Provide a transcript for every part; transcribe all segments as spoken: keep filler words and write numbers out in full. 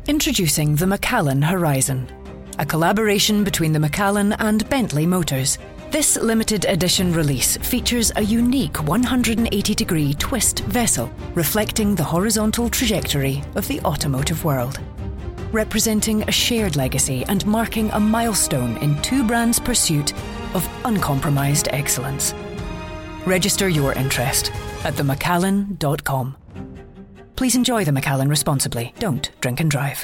Introducing the Macallan Horizon, a collaboration between the Macallan and Bentley Motors. This limited edition release features a unique one hundred eighty degree twist vessel, reflecting the horizontal trajectory of the automotive world. Representing a shared legacy and marking a milestone in two brands' pursuit of uncompromised excellence. Register your interest at the macallan dot com. Please enjoy the Macallan responsibly. Don't drink and drive.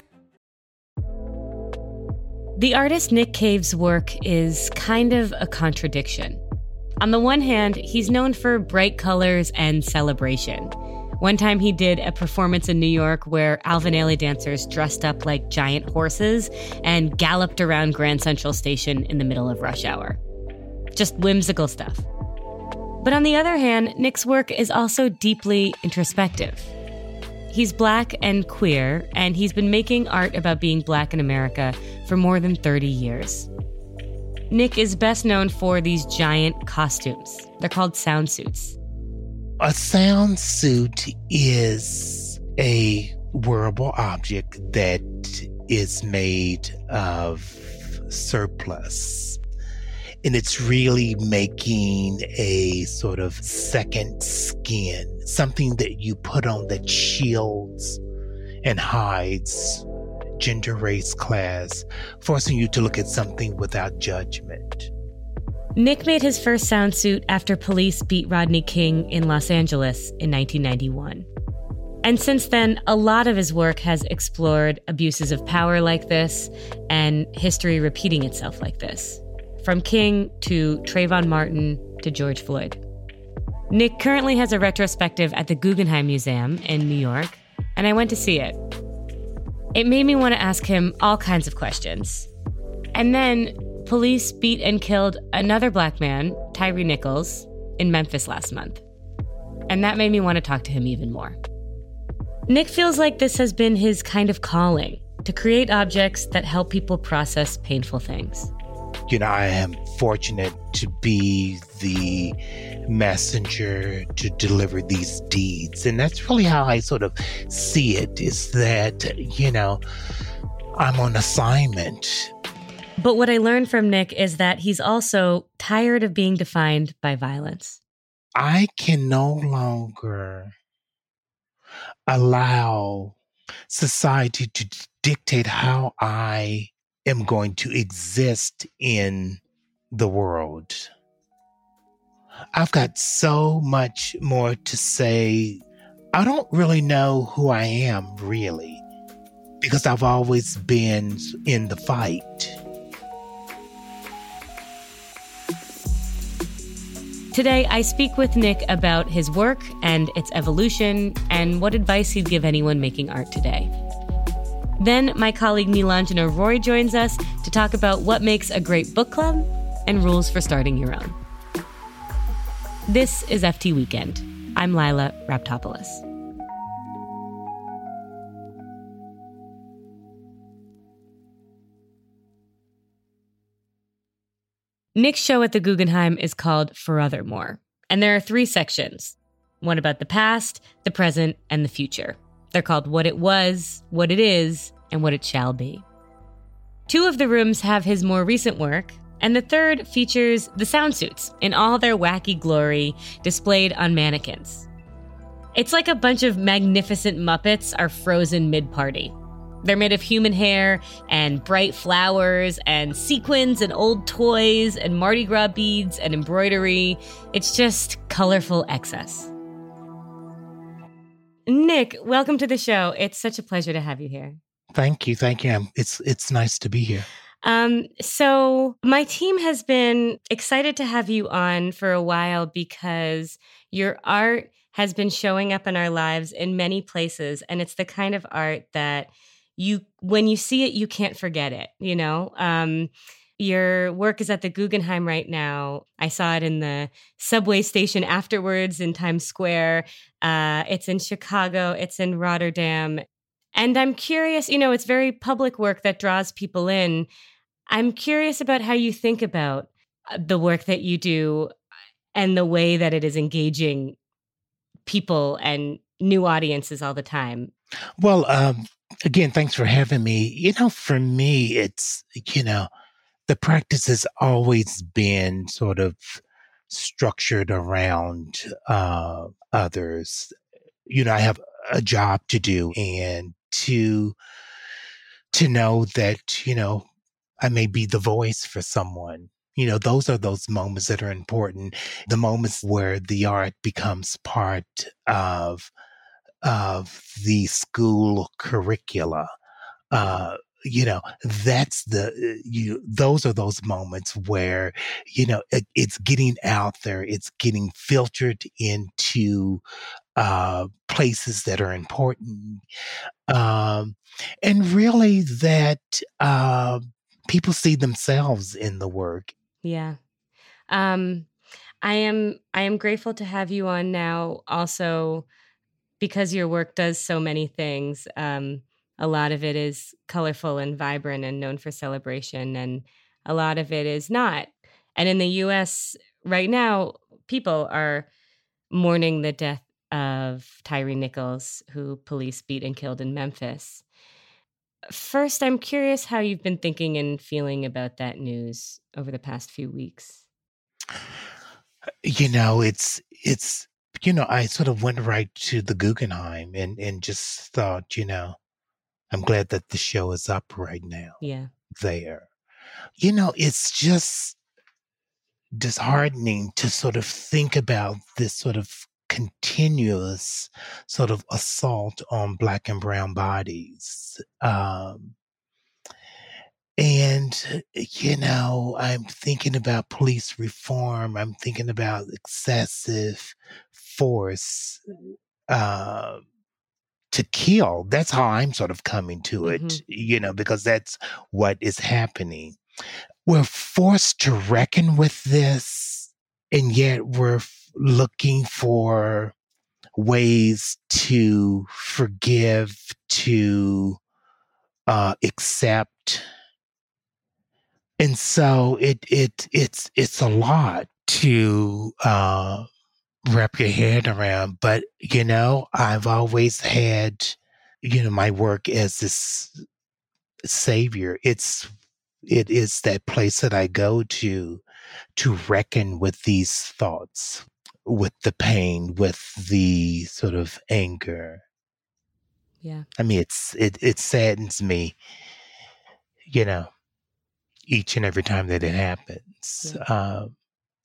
The artist Nick Cave's work is kind of a contradiction. On the one hand, he's known for bright colors and celebration. One time he did a performance in New York where Alvin Ailey dancers dressed up like giant horses and galloped around Grand Central Station in the middle of rush hour. Just whimsical stuff. But on the other hand, Nick's work is also deeply introspective. He's Black and queer, and he's been making art about being Black in America for more than thirty years. Nick is best known for these giant costumes. They're called sound suits. A sound suit is a wearable object that is made of surplus. And it's really making a sort of second skin, something that you put on that shields and hides gender, race, class, forcing you to look at something without judgment. Nick made his first sound suit after police beat Rodney King in Los Angeles in nineteen ninety-one. And since then, a lot of his work has explored abuses of power like this and history repeating itself like this. From King to Trayvon Martin to George Floyd. Nick currently has a retrospective at the Guggenheim Museum in New York, and I went to see it. It made me want to ask him all kinds of questions. And then police beat and killed another Black man, Tyree Nichols, in Memphis last month. And that made me want to talk to him even more. Nick feels like this has been his kind of calling, to create objects that help people process painful things. You know, I am fortunate to be the messenger to deliver these deeds. And that's really how I sort of see it, is that, you know, I'm on assignment. But what I learned from Nick is that he's also tired of being defined by violence. I can no longer allow society to dictate how I am going to exist in the world. I've got so much more to say. I don't really know who I am, really, because I've always been in the fight. Today, I speak with Nick about his work and its evolution and what advice he'd give anyone making art today. Then my colleague Nilanjana Roy joins us to talk about what makes a great book club and rules for starting your own. This is F T Weekend. I'm Lila Raptopoulos. Nick's show at the Guggenheim is called Furthermore, and there are three sections. One about the past, the present, and the future. They're called What It Was, What It Is, and What It Shall Be. Two of the rooms have his more recent work, and the third features the sound suits in all their wacky glory displayed on mannequins. It's like a bunch of magnificent Muppets are frozen mid-party. They're made of human hair and bright flowers and sequins and old toys and Mardi Gras beads and embroidery. It's just colorful excess. Nick, welcome to the show. It's such a pleasure to have you here. Thank you. Thank you. It's it's nice to be here. Um, so my team has been excited to have you on for a while because your art has been showing up in our lives in many places. And it's the kind of art that you, when you see it, you can't forget it, you know? Um, Your work is at the Guggenheim right now. I saw it in the subway station afterwards in Times Square. Uh, it's in Chicago. It's in Rotterdam. And I'm curious, you know, it's very public work that draws people in. I'm curious about how you think about the work that you do and the way that it is engaging people and new audiences all the time. Well, um, again, thanks for having me. You know, for me, it's, you know, the practice has always been sort of structured around uh, others. You know, I have a job to do, and to to know that, you know, I may be the voice for someone. You know, those are those moments that are important. The moments where the art becomes part of of the school curricula. Uh, you know, that's the, you, those are those moments where, you know, it, it's getting out there, it's getting filtered into, uh, places that are important. Um, and really that, uh, people see themselves in the work. Yeah. Um, I am, I am grateful to have you on now also because your work does so many things. Um, a lot of it is colorful and vibrant and known for celebration, and a lot of it is not. And in the U S right now, people are mourning the death of Tyree Nichols, who police beat and killed in Memphis. First, I'm curious how you've been thinking and feeling about that news over the past few weeks. You know, it's, it's, you know, I sort of went right to the Guggenheim and, and just thought, you know, I'm glad that the show is up right now. Yeah. There. You know, it's just disheartening to sort of think about this sort of continuous sort of assault on Black and brown bodies. Um, and, you know, I'm thinking about police reform. I'm thinking about excessive force, uh, to kill. That's how I'm sort of coming to it, mm-hmm. you know, because that's what is happening. We're forced to reckon with this, and yet we're f- looking for ways to forgive, to uh, accept. And so it it it's it's a lot to uh, wrap your head around. But, you know, I've always had, you know, my work as this savior. It's, it is that place that I go to, to reckon with these thoughts, with the pain, with the sort of anger. Yeah. I mean, it's, it, it saddens me, you know, each and every time that it happens. Yeah. Um,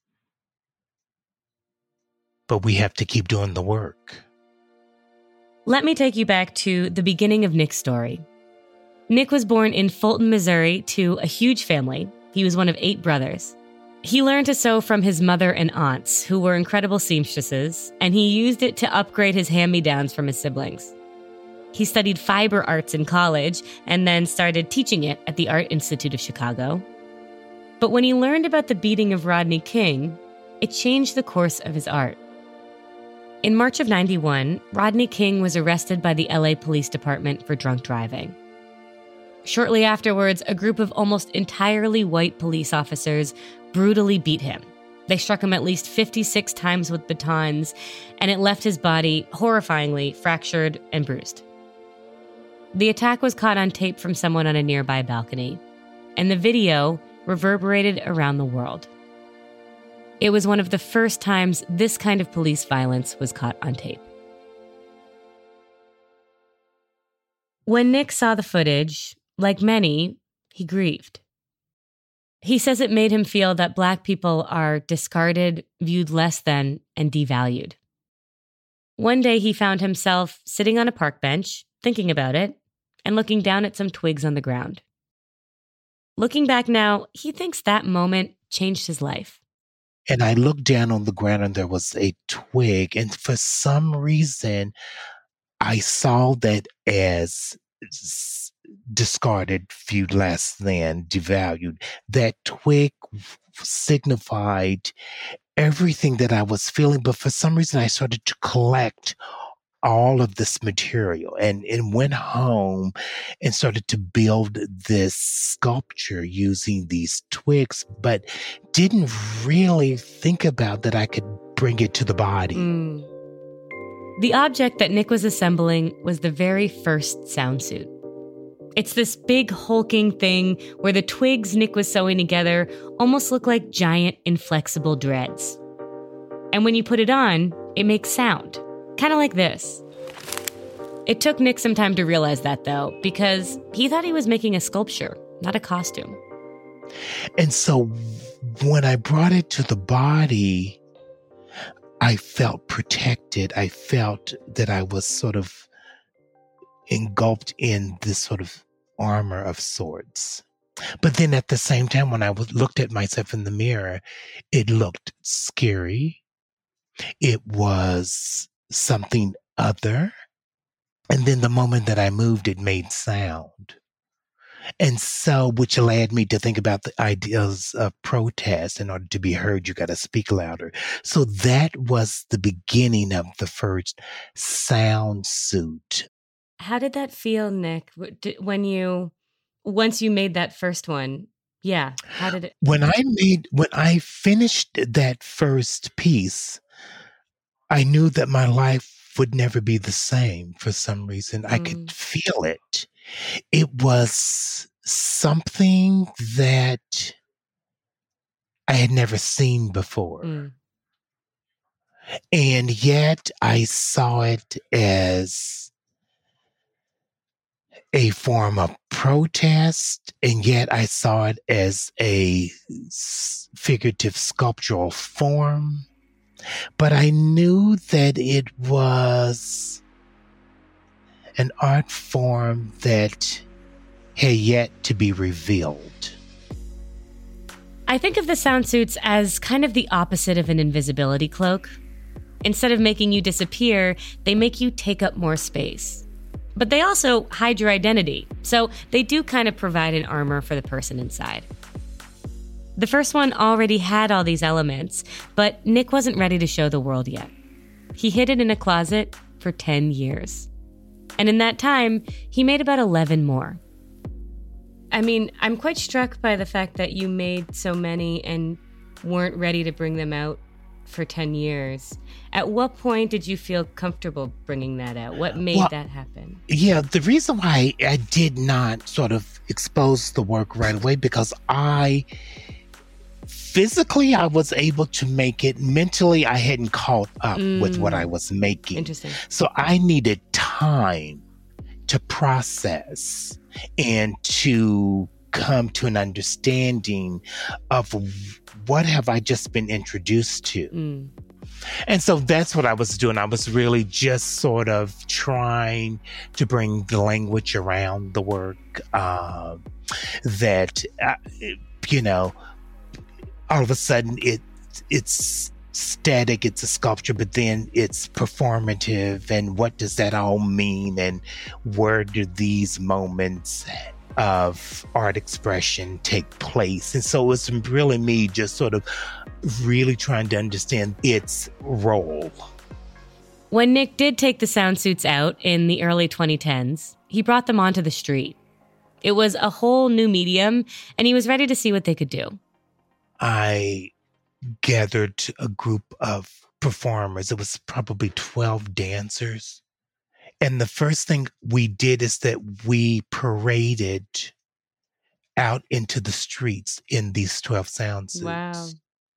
but we have to keep doing the work. Let me take you back to the beginning of Nick's story. Nick was born in Fulton, Missouri, to a huge family. He was one of eight brothers. He learned to sew from his mother and aunts, who were incredible seamstresses, and he used it to upgrade his hand-me-downs from his siblings. He studied fiber arts in college and then started teaching it at the Art Institute of Chicago. But when he learned about the beating of Rodney King, it changed the course of his art. In March of ninety-one, Rodney King was arrested by the L A Police Department for drunk driving. Shortly afterwards, a group of almost entirely white police officers brutally beat him. They struck him at least fifty-six times with batons, and it left his body horrifyingly fractured and bruised. The attack was caught on tape from someone on a nearby balcony, and the video reverberated around the world. It was one of the first times this kind of police violence was caught on tape. When Nick saw the footage, like many, he grieved. He says it made him feel that Black people are discarded, viewed less than, and devalued. One day he found himself sitting on a park bench, thinking about it, and looking down at some twigs on the ground. Looking back now, he thinks that moment changed his life. And I looked down on the ground and there was a twig. And for some reason, I saw that as discarded, viewed less than, devalued. That twig signified everything that I was feeling. But for some reason, I started to collect all of this material and, and went home and started to build this sculpture using these twigs, but didn't really think about that I could bring it to the body. Mm. The object that Nick was assembling was the very first sound suit. It's this big hulking thing where the twigs Nick was sewing together almost look like giant inflexible dreads. And when you put it on, it makes sound, kind of like this. It took Nick some time to realize that, though, because he thought he was making a sculpture, not a costume. And so when I brought it to the body, I felt protected. I felt that I was sort of engulfed in this sort of armor of sorts. But then at the same time, when I was, looked at myself in the mirror, it looked scary. It was something other. And then the moment that I moved, it made sound. And so, which led me to think about the ideas of protest. In order to be heard, you got to speak louder. So that was the beginning of the first sound suit. How did that feel, Nick, when you, once you made that first one? Yeah, how did it? When I made, when I finished that first piece, I knew that my life would never be the same for some reason. Mm. I could feel it. It was something that I had never seen before. Mm. And yet I saw it as a form of protest, and yet I saw it as a figurative sculptural form. But I knew that it was an art form that had yet to be revealed. I think of the sound suits as kind of the opposite of an invisibility cloak. Instead of making you disappear, they make you take up more space. But they also hide your identity, so they do kind of provide an armor for the person inside. The first one already had all these elements, but Nick wasn't ready to show the world yet. He hid it in a closet for ten years. And in that time, he made about eleven more. I mean, I'm quite struck by the fact that you made so many and weren't ready to bring them out for ten years. At what point did you feel comfortable bringing that out? What made well, that happen? Yeah, the reason why I did not sort of expose the work right away, because I... Physically, I was able to make it. Mentally, I hadn't caught up mm. with what I was making. Interesting. So I needed time to process and to come to an understanding of what have I just been introduced to. Mm. And so that's what I was doing. I was really just sort of trying to bring the language around the work uh, that, uh, you know, all of a sudden it it's static, it's a sculpture, but then it's performative. And what does that all mean? And where do these moments of art expression take place? And so it's really me just sort of really trying to understand its role. When Nick did take the sound suits out in the early twenty tens, he brought them onto the street. It was a whole new medium, and he was ready to see what they could do. I gathered a group of performers. It was probably twelve dancers. And the first thing we did is that we paraded out into the streets in these twelve sound suits. Wow.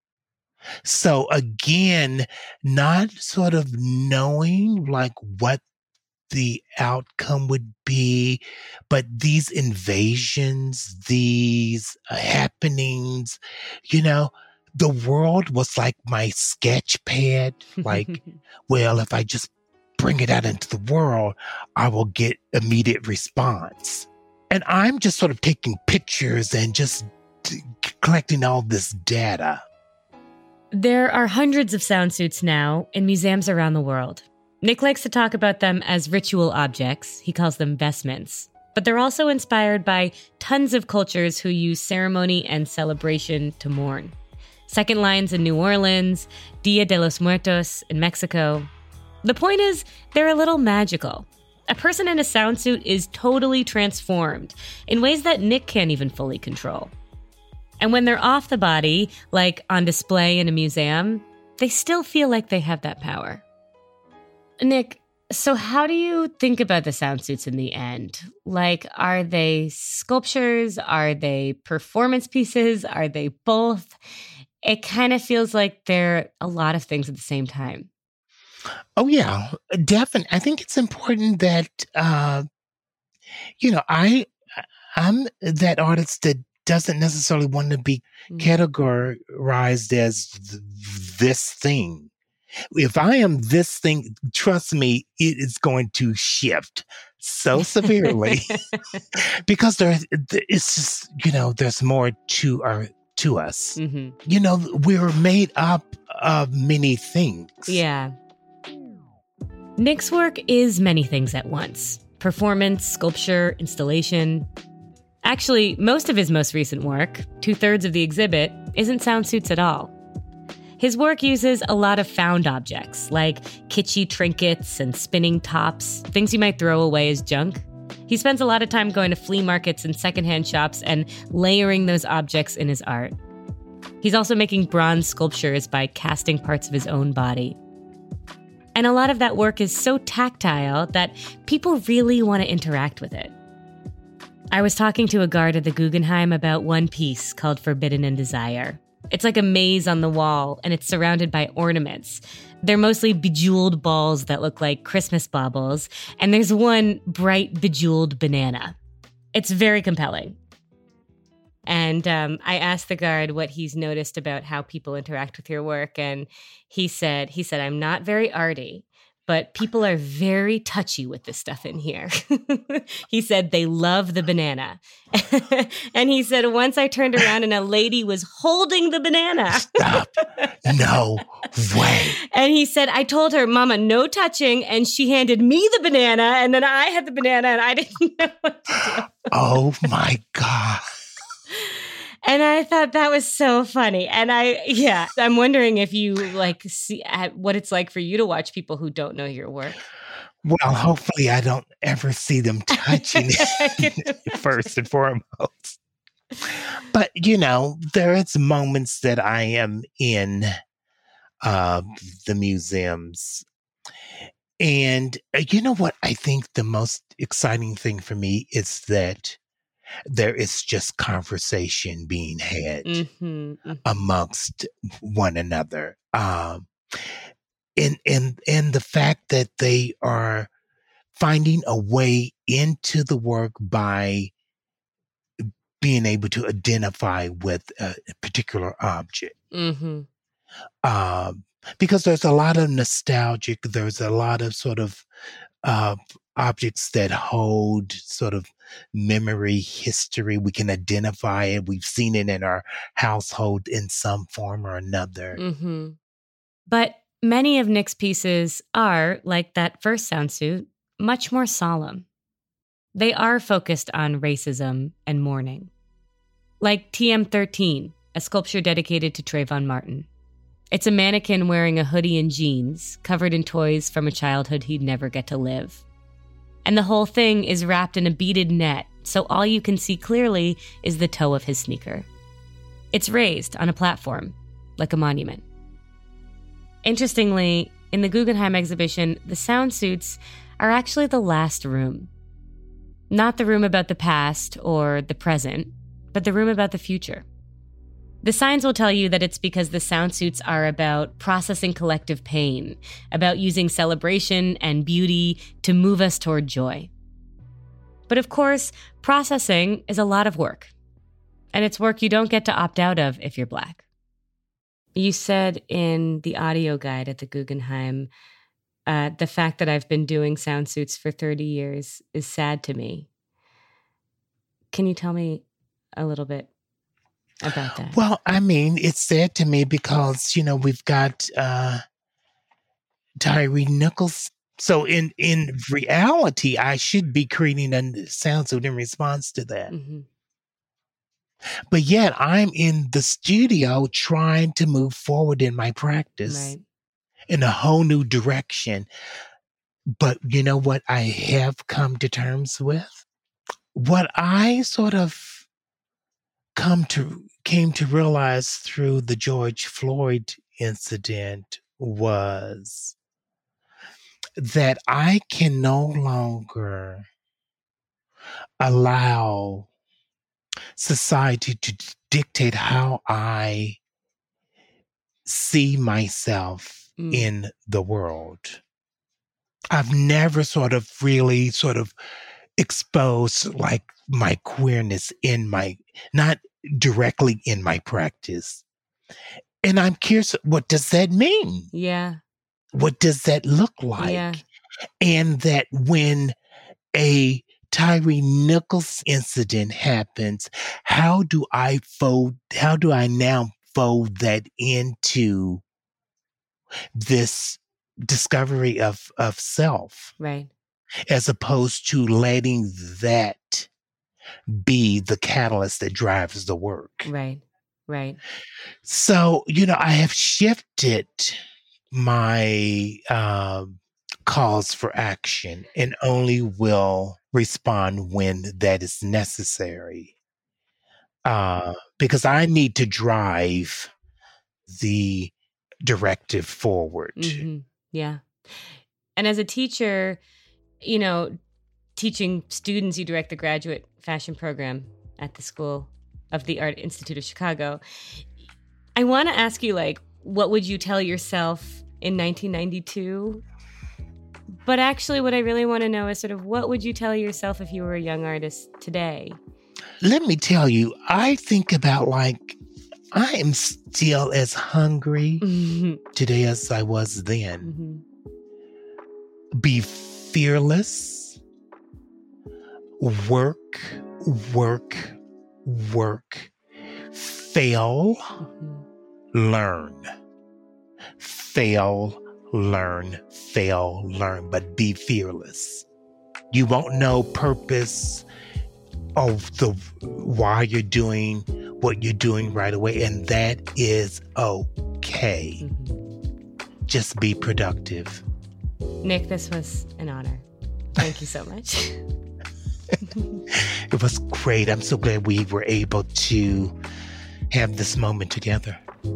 So again, not sort of knowing like what the outcome would be, but these invasions, these happenings, you know, the world was like my sketch pad. Like, well, if I just bring it out into the world, I will get immediate response. And I'm just sort of taking pictures and just t- collecting all this data. There are hundreds of sound suits now in museums around the world. Nick likes to talk about them as ritual objects. He calls them vestments. But they're also inspired by tons of cultures who use ceremony and celebration to mourn. Second Lines in New Orleans, Dia de los Muertos in Mexico. The point is, they're a little magical. A person in a sound suit is totally transformed in ways that Nick can't even fully control. And when they're off the body, like on display in a museum, they still feel like they have that power. Nick, So how do you think about the sound suits in the end? Like, are they sculptures? Are they performance pieces? Are they both? It kind of feels like they're a lot of things at the same time. Oh, yeah, definitely. I think it's important that, uh, you know, I, I'm that artist that doesn't necessarily want to be Mm. categorized as th- this thing. If I am this thing, trust me, it is going to shift so severely because there, it's just, you know, there's more to our to us. hmm You know, we're made up of many things. Yeah. Nick's work is many things at once: performance, sculpture, installation. Actually, most of his most recent work, two-thirds of the exhibit, isn't sound suits at all. His work uses a lot of found objects, like kitschy trinkets and spinning tops, things you might throw away as junk. He spends a lot of time going to flea markets and secondhand shops and layering those objects in his art. He's also making bronze sculptures by casting parts of his own body. And a lot of that work is so tactile that people really want to interact with it. I was talking to a guard at the Guggenheim about one piece called Forbidden in Desire. It's like a maze on the wall, and it's surrounded by ornaments. They're mostly bejeweled balls that look like Christmas baubles, and there's one bright bejeweled banana. It's very compelling. And um, I asked the guard what he's noticed about how people interact with your work, and he said, he said, I'm not very arty, but people are very touchy with this stuff in here. He said they love the banana. And he said, once I turned around and a lady was holding the banana. Stop. No way. And he said, I told her, Mama, no touching. And she handed me the banana. And then I had the banana and I didn't know what to do. Oh my God. And I thought that was so funny. And I, yeah, I'm wondering if you like see what it's like for you to watch people who don't know your work. Well, hopefully I don't ever see them touching it first and foremost. But, you know, there is moments that I am in uh, the museums. And uh, you know what? I think the most exciting thing for me is that there is just conversation being had Mm-hmm, mm-hmm. amongst one another. Um, and, and, and the fact that they are finding a way into the work by being able to identify with a particular object. Mm-hmm. Um, because there's a lot of nostalgic, there's a lot of sort of uh, objects that hold sort of memory, history. We can identify it. We've seen it in our household in some form or another. Mm-hmm. But many of Nick's pieces are, like that first sound suit, much more solemn. They are focused on racism and mourning. Like T M thirteen, a sculpture dedicated to Trayvon Martin. It's a mannequin wearing a hoodie and jeans, covered in toys from a childhood he'd never get to live. And the whole thing is wrapped in a beaded net, so all you can see clearly is the toe of his sneaker. It's raised on a platform, like a monument. Interestingly, in the Guggenheim exhibition, the sound suits are actually the last room. Not the room about the past or the present, but the room about the future. The signs will tell you that it's because the sound suits are about processing collective pain, about using celebration and beauty to move us toward joy. But of course, processing is a lot of work, and it's work you don't get to opt out of if you're Black. You said in the audio guide at the Guggenheim, uh, the fact that I've been doing sound suits for thirty years is sad to me. Can you tell me a little bit about that? Well, I mean, it's sad to me because, you know, we've got uh, Tyree Nichols. So in, in reality, I should be creating a sound suit in response to that. Mm-hmm. But yet I'm in the studio trying to move forward in my practice Right. in a whole new direction. But you know what I have come to terms with? What I sort of come to came to realize through the George Floyd incident was that I can no longer allow society to dictate how I see myself mm. in the world. I've never sort of really sort of exposed like my queerness in my, not directly in my practice. And I'm curious, what does that mean? Yeah. What does that look like? Yeah. And that when a Tyre Nichols incident happens, how do I fold, how do I now fold that into this discovery of, of self? Right. As opposed to letting that be the catalyst that drives the work. Right. Right. So, you know, I have shifted my um, calls for action and only will respond when that is necessary. Uh, because I need to drive the directive forward. Mm-hmm. Yeah. And as a teacher, you know, teaching students, you direct the graduate fashion program at the School of the Art Institute of Chicago. I want to ask you, like, what would you tell yourself in nineteen ninety-two? But actually, what I really want to know is sort of what would you tell yourself if you were a young artist today? Let me tell you, I think about like, I am still as hungry mm-hmm. today as I was then. Mm-hmm. Be fearless. Work, work, work. Fail, mm-hmm. learn. Fail, learn, fail, learn, but be fearless. You won't know purpose of the why you're doing what you're doing right away, and that is okay. Mm-hmm. Just be productive. Nick, this was an honor. Thank you so much. It was great. I'm so glad we were able to have this moment together.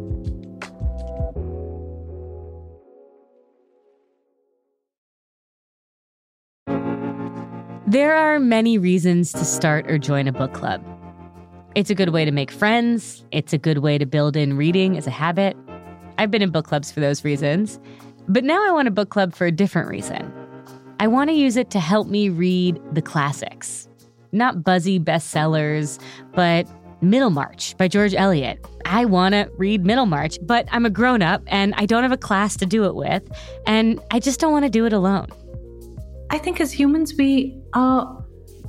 There are many reasons to start or join a book club. It's a good way to make friends. It's a good way to build in reading as a habit. I've been in book clubs for those reasons. But now I want a book club for a different reason. I want to use it to help me read the classics. Not buzzy bestsellers, but Middlemarch by George Eliot. I want to read Middlemarch, but I'm a grown-up and I don't have a class to do it with, and I just don't want to do it alone. I think as humans, we are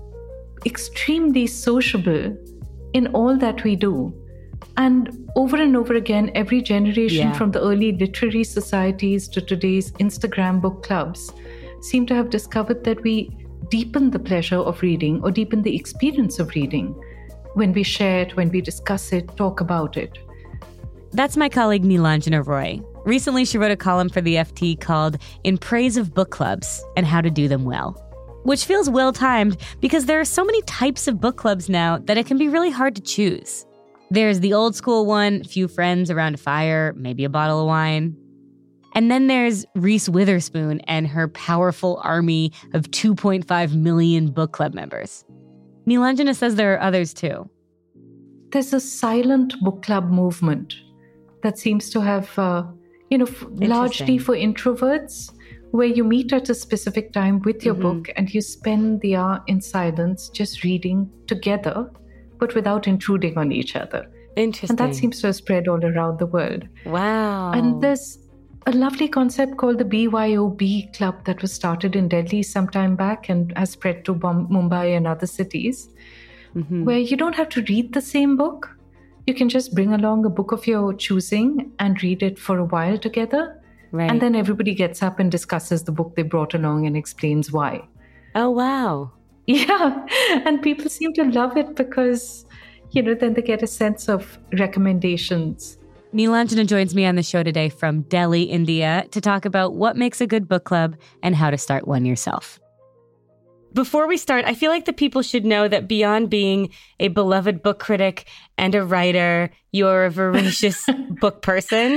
extremely sociable in all that we do. And over and over again, every generation, yeah. from the early literary societies to today's Instagram book clubs, seem to have discovered that we deepen the pleasure of reading or deepen the experience of reading when we share it, when we discuss it, talk about it. That's my colleague Nilanjana Roy. Recently, she wrote a column for the F T called In Praise of Book Clubs and How to Do Them Well, which feels well-timed because there are so many types of book clubs now that it can be really hard to choose. There's the old school one, a few friends around a fire, maybe a bottle of wine. And then there's Reese Witherspoon and her powerful army of two point five million book club members. Nilanjana says there are others too. There's a silent book club movement that seems to have, uh, you know, f- largely for introverts, where you meet at a specific time with your mm-hmm. book and you spend the hour in silence just reading together, but without intruding on each other. Interesting. And that seems to have spread all around the world. Wow. And there's a lovely concept called the B Y O B Club that was started in Delhi some time back and has spread to Bom- Mumbai and other cities, mm-hmm. where you don't have to read the same book. You can just bring along a book of your choosing and read it for a while together. Right. And then everybody gets up and discusses the book they brought along and explains why. Oh, wow. Yeah. And people seem to love it because, you know, then they get a sense of recommendations. Nilanjana joins me on the show today from Delhi, India, to talk about what makes a good book club and how to start one yourself. Before we start, I feel like the people should know that beyond being a beloved book critic and a writer, you're a voracious book person.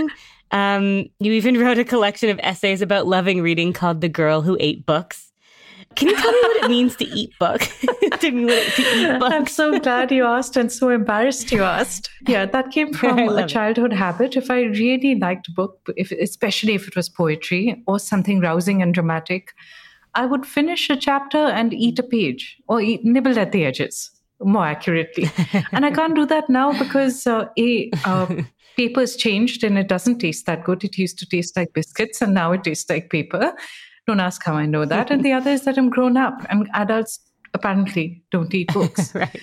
Um, you even wrote a collection of essays about loving reading called The Girl Who Ate Books. Can you tell me what it means to eat book? to, me, to eat books? I'm so glad you asked and so embarrassed you asked. Yeah, that came from a childhood it. habit. If I really liked a book, if, especially if it was poetry or something rousing and dramatic, I would finish a chapter and eat a page or eat, nibble at the edges, more accurately. And I can't do that now because uh, a uh, paper's changed and it doesn't taste that good. It used to taste like biscuits and now it tastes like paper. Don't ask how I know that. And the other is that I'm grown up and adults apparently don't eat books. Right.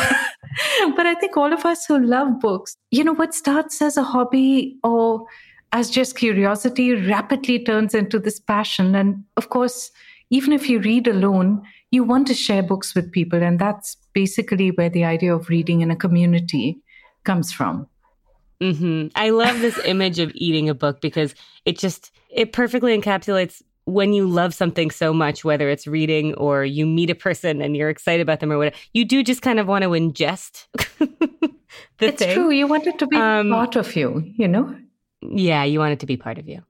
But I think all of us who love books, you know, what starts as a hobby or as just curiosity rapidly turns into this passion. And of course, even if you read alone, you want to share books with people. And that's basically where the idea of reading in a community comes from. Mm-hmm. I love this image of eating a book because it just, it perfectly encapsulates when you love something so much, whether it's reading or you meet a person and you're excited about them or whatever, you do just kind of want to ingest the it's thing. True. You want it to be um, part of you, you know? Yeah, you want it to be part of you.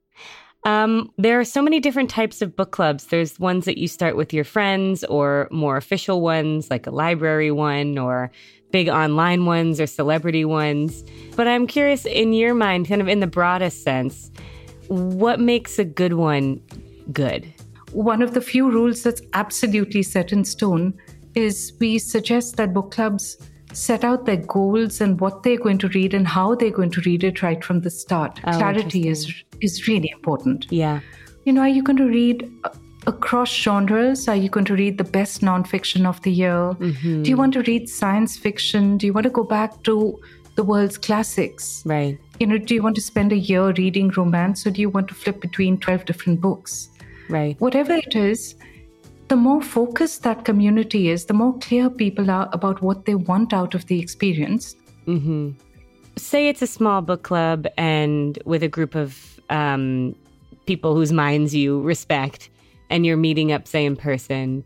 Um, there are so many different types of book clubs. There's ones that you start with your friends or more official ones, like a library one or big online ones or celebrity ones. But I'm curious, in your mind, kind of in the broadest sense, what makes a good one good? One of the few rules that's absolutely set in stone is we suggest that book clubs set out their goals and what they're going to read and how they're going to read it right from the start. Oh, Clarity is is really important. Yeah. You know, are you going to read across genres? Are you going to read the best nonfiction of the year? Mm-hmm. Do you want to read science fiction? Do you want to go back to the world's classics? Right. You know, do you want to spend a year reading romance or do you want to flip between twelve different books? Right. Whatever it is, the more focused that community is, the more clear people are about what they want out of the experience. Mm-hmm. Say it's a small book club and with a group of um, people whose minds you respect and you're meeting up, say, in person.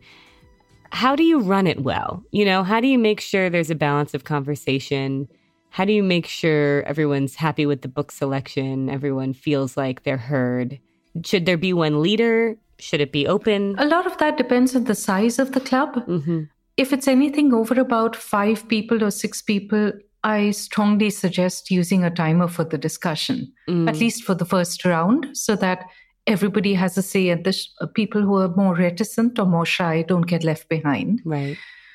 How do you run it well? You know, how do you make sure there's a balance of conversation? How do you make sure everyone's happy with the book selection? Everyone feels like they're heard? Should there be one leader? Should it be open? A lot of that depends on the size of the club. Mm-hmm. If it's anything over about five people or six people, I strongly suggest using a timer for the discussion, mm. at least for the first round, so that everybody has a say and the sh- people who are more reticent or more shy don't get left behind. Right.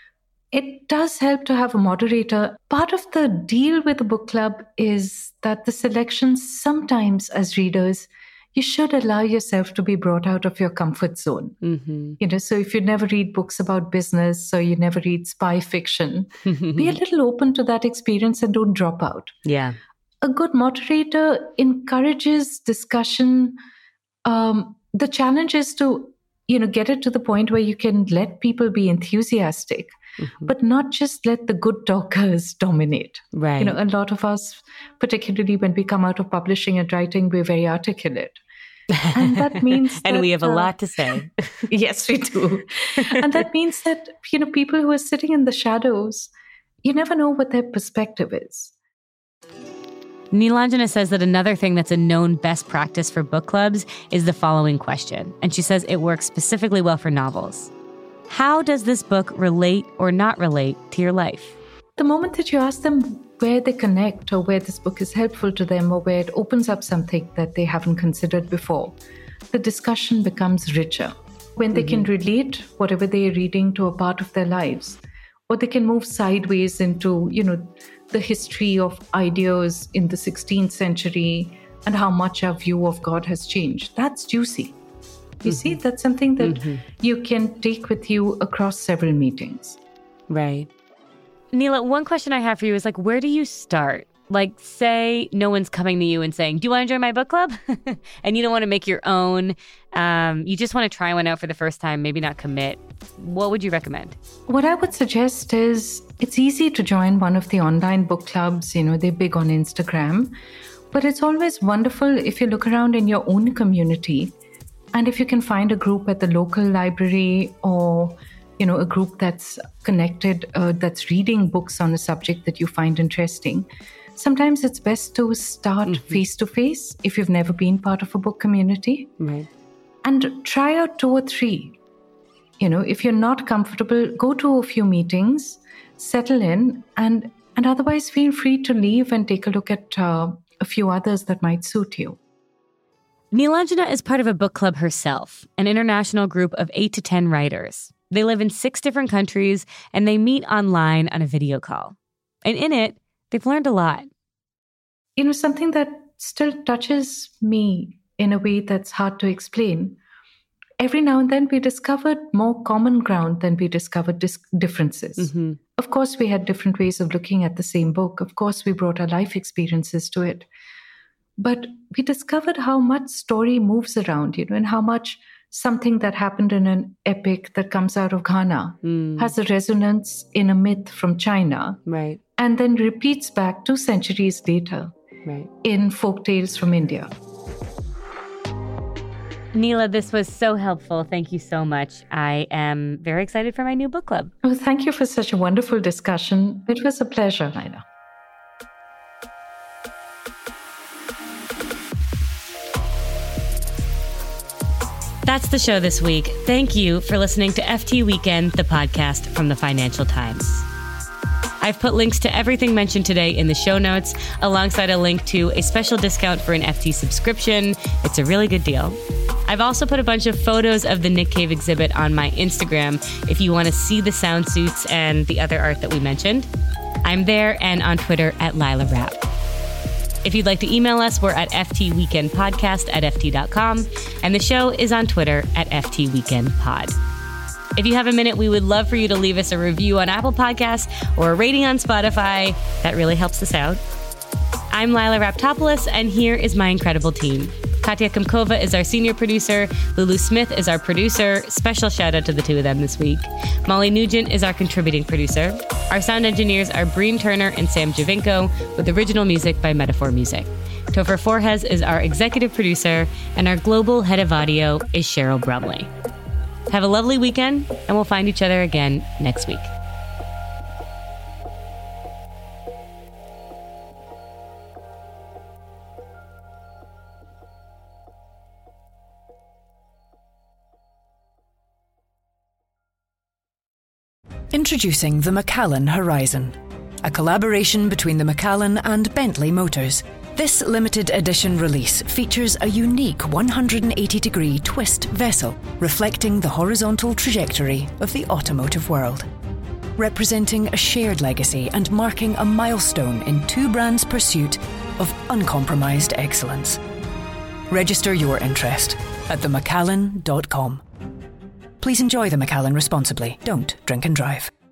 It does help to have a moderator. Part of the deal with a book club is that the selections sometimes as readers, you should allow yourself to be brought out of your comfort zone. Mm-hmm. You know, so if you never read books about business or you never read spy fiction, be a little open to that experience and don't drop out. Yeah. A good moderator encourages discussion. Um, the challenge is to, you know, get it to the point where you can let people be enthusiastic, mm-hmm. but not just let the good talkers dominate. Right. You know, a lot of us, particularly when we come out of publishing and writing, we're very articulate. And that means and that, we have a uh, lot to say. Yes, we do. And that means that, you know, people who are sitting in the shadows, you never know what their perspective is. Nilanjana says that another thing that's a known best practice for book clubs is the following question. And she says it works specifically well for novels. How does this book relate or not relate to your life? The moment that you ask them where they connect or where this book is helpful to them or where it opens up something that they haven't considered before, the discussion becomes richer. When they mm-hmm. can relate whatever they are reading to a part of their lives, or they can move sideways into, you know, the history of ideas in the sixteenth century and how much our view of God has changed. That's juicy. You mm-hmm. see, that's something that mm-hmm. you can take with you across several meetings. Right. Neela, one question I have for you is like, where do you start? Like, say no one's coming to you and saying, do you want to join my book club? And you don't want to make your own. Um, you just want to try one out for the first time, maybe not commit. What would you recommend? What I would suggest is it's easy to join one of the online book clubs. You know, they're big on Instagram. But it's always wonderful if you look around in your own community and if you can find a group at the local library or, you know, a group that's connected, uh, that's reading books on a subject that you find interesting, sometimes it's best to start mm-hmm. face-to-face if you've never been part of a book community. Right. And try out two or three. You know, if you're not comfortable, go to a few meetings, settle in, and, and otherwise feel free to leave and take a look at uh, a few others that might suit you. Neelanjana is part of a book club herself, an international group of eight to ten writers. They live in six different countries, and they meet online on a video call. And in it, they've learned a lot. You know, something that still touches me in a way that's hard to explain. Every now and then we discovered more common ground than we discovered dis- differences. Mm-hmm. Of course, we had different ways of looking at the same book. Of course, we brought our life experiences to it. But we discovered how much story moves around, you know, and how much something that happened in an epic that comes out of Ghana mm. has a resonance in a myth from China. Right. And then repeats back two centuries later right. in folk tales from India. Neela, this was so helpful. Thank you so much. I am very excited for my new book club. Oh, thank you for such a wonderful discussion. It was a pleasure, Laila. That's the show this week. Thank you for listening to F T Weekend, the podcast from the Financial Times. I've put links to everything mentioned today in the show notes, alongside a link to a special discount for an F T subscription. It's a really good deal. I've also put a bunch of photos of the Nick Cave exhibit on my Instagram if you want to see the sound suits and the other art that we mentioned. I'm there and on Twitter at Lila Rapp. If you'd like to email us, we're at ftweekendpodcast at ft dot com, and the show is on Twitter at ftweekendpod. If you have a minute, we would love for you to leave us a review on Apple Podcasts or a rating on Spotify. That really helps us out. I'm Lila Raptopoulos, and here is my incredible team. Katya Kumkova is our senior producer. Lulu Smith is our producer. Special shout out to the two of them this week. Molly Nugent is our contributing producer. Our sound engineers are Breen Turner and Sam Javinko, with original music by Metaphor Music. Topher Forhes is our executive producer, and our global head of audio is Cheryl Brumley. Have a lovely weekend, and we'll find each other again next week. Introducing the Macallan Horizon, a collaboration between the Macallan and Bentley Motors. This limited edition release features a unique one hundred eighty degree twist vessel reflecting the horizontal trajectory of the automotive world, representing a shared legacy and marking a milestone in two brands' pursuit of uncompromised excellence. Register your interest at the macallan dot com. Please enjoy the Macallan responsibly. Don't drink and drive.